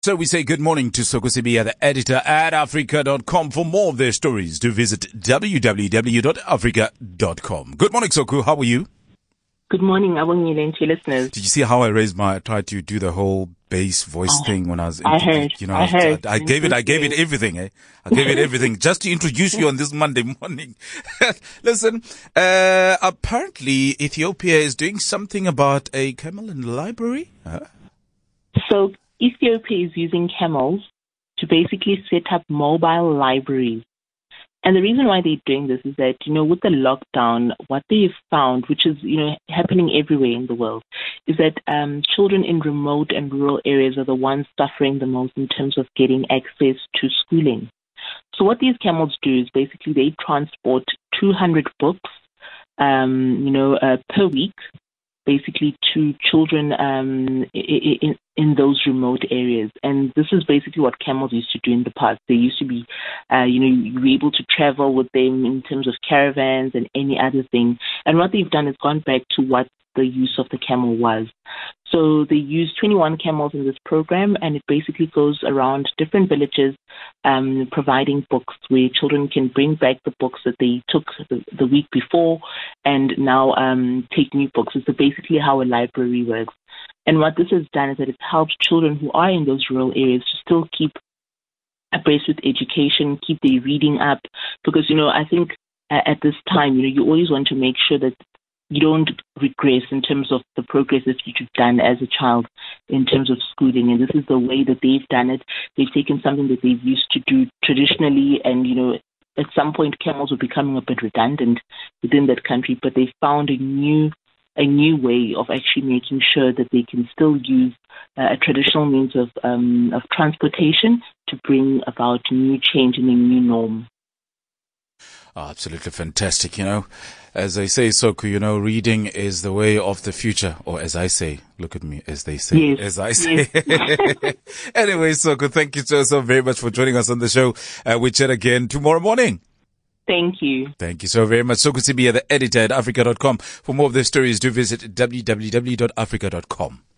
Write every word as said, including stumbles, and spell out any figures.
So we say good morning to Soko Sibiya, the editor at Africa dot com. For more of their stories, do visit w w w dot africa dot com. Good morning, Soko. How are you? Good morning, Abongile, and to your listeners. Did you see how I raised my, I tried to do the whole bass voice I, thing when I was, I heard, you know, I heard. I, I gave it, I gave it everything, eh? I gave it everything just to introduce you on this Monday morning. Listen, uh, apparently Ethiopia is doing something about a camel in the library. Huh? So Ethiopia is using camels to basically set up mobile libraries. And the reason why they're doing this is that, you know, with the lockdown, what they've found, which is, you know, happening everywhere in the world, is that um, children in remote and rural areas are the ones suffering the most in terms of getting access to schooling. So what these camels do is basically they transport two hundred books, um, you know, uh, per week, basically to children um, in, in those remote areas. And this is basically what camels used to do in the past. They used to be, uh, you know, you were able to travel with them in terms of caravans and any other thing. And what they've done is gone back to what the use of the camel was. So they use twenty-one camels in this program, and it basically goes around different villages um, providing books where children can bring back the books that they took the, the week before and now um, take new books. It's basically how a library works. And what this has done is that it's helped children who are in those rural areas to still keep abreast with education, keep their reading up, because, you know, I think uh, at this time, you know, you always want to make sure that you don't regress in terms of the progress that you've done as a child in terms of schooling. And this is the way that they've done it. They've taken something that they've used to do traditionally, and, you know, at some point camels were becoming a bit redundant within that country, but they found a new a new way of actually making sure that they can still use uh, a traditional means of um, of transportation to bring about new change and a new norm. Oh, absolutely fantastic. You know, as I say, Soko, you know, reading is the way of the future. Or as I say, look at me, as they say, yes. as I say. Yes. Anyway, Soko, thank you so, so very much for joining us on the show. Uh, we chat again tomorrow morning. Thank you. Thank you so very much. Soko Sibiya, the editor at Africa dot com. For more of their stories, do visit w w w dot africa dot com.